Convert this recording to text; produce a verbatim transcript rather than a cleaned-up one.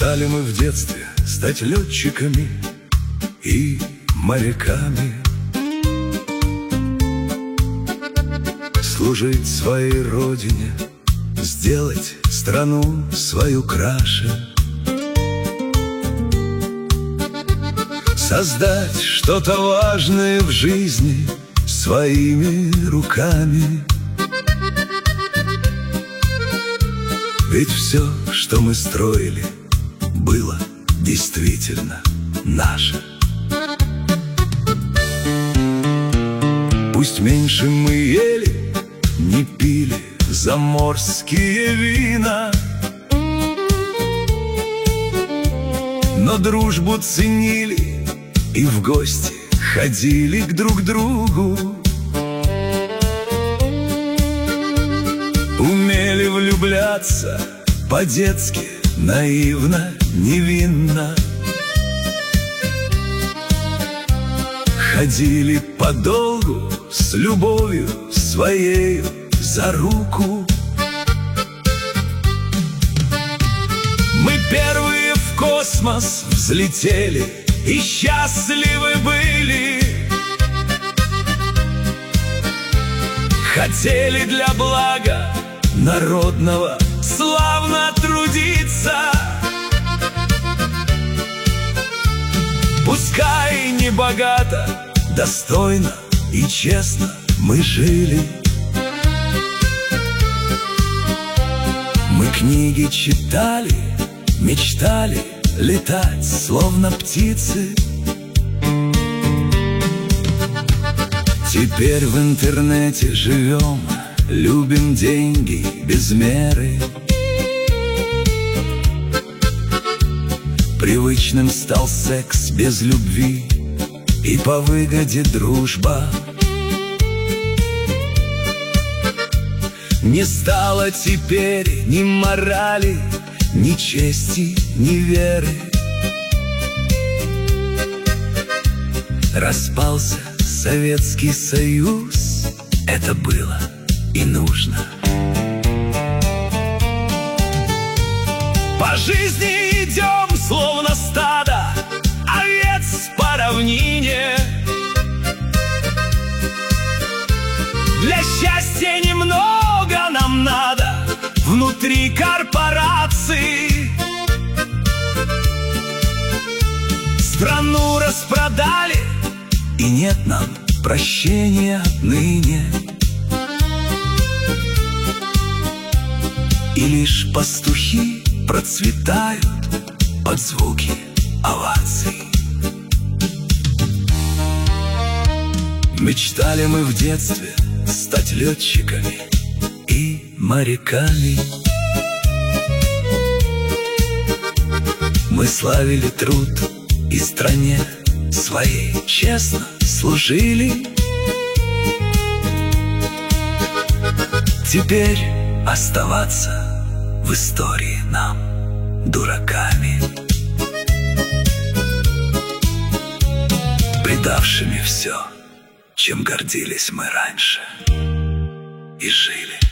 Мечтали мы в детстве стать летчиками и моряками, служить своей родине, сделать страну свою краше, создать что-то важное в жизни своими руками. Ведь все, что мы строили, было действительно наше. Пусть меньше мы ели, не пили заморские вина, но дружбу ценили и в гости ходили к друг другу. Умели влюбляться по-детски, наивно, невинно. Ходили подолгу с любовью своею за руку. Мы первые в космос взлетели и счастливы были. Хотели для блага народного славно трудиться. Пускай не богато, достойно и честно мы жили. Мы книги читали, мечтали летать, словно птицы. Теперь в интернете живем, любим деньги без меры. Привычным стал секс без любви и по выгоде дружба. Не стало теперь ни морали, ни чести, ни веры. Распался Советский Союз, это было и нужно. По жизни идем, словно стадо овец по равнине. Для счастья немного нам надо внутри корпорации. Страну распродали, и нет нам прощения отныне. И лишь пастухи процветают под звуки оваций. Мечтали мы в детстве стать летчиками и моряками. Мы славили труд и стране своей честно служили. Теперь оставаться в истории нам дураками, предавшими все, чем гордились мы раньше и жили.